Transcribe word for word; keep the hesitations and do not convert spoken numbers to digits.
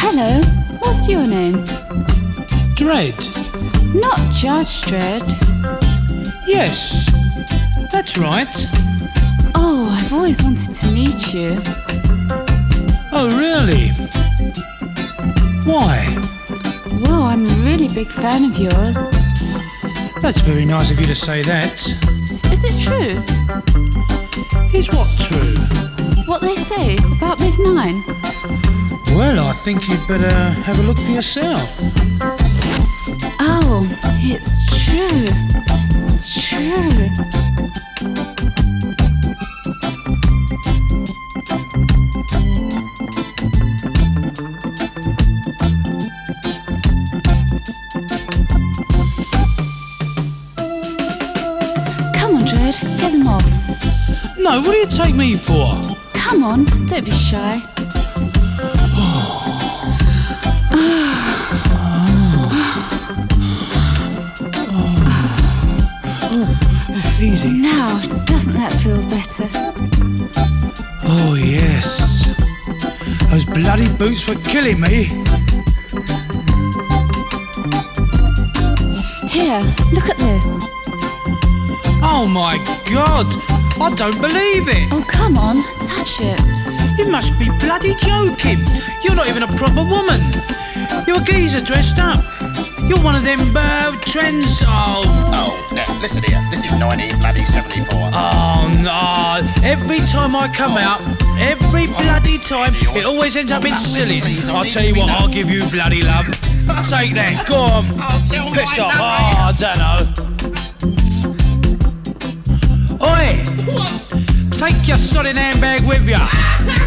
Hello, what's your name? Dredd. Not Judge Dredd. Yes, that's right. Oh, I've always wanted to meet you. Oh, really? Why? Well, I'm a really big fan of yours. That's very nice of you to say that. Is it true? Is what true? What they say about Big Nine? Well, I think you'd better have a look for yourself. Oh, it's true. It's true. Come on, Dredd, get them off. No, what do you take me for? Come on, don't be shy. Easy. Now, doesn't that feel better? Oh, yes. Those bloody boots were killing me. Here, look at this. Oh, my God. I don't believe it. Oh, come on, touch it. You must be bloody joking. You're not even a proper woman. You're a geezer dressed up. You're one of them uh, trends. Oh. Oh, now, listen here. This is nineteen bloody seventy-four. Oh, no. Every time I come out, every bloody time, it always ends up in sillies. I'll tell you what, I'll give you bloody love. Take that. Go on. Piss off. Oh, I don't know. Oi! Take your sodding handbag with you.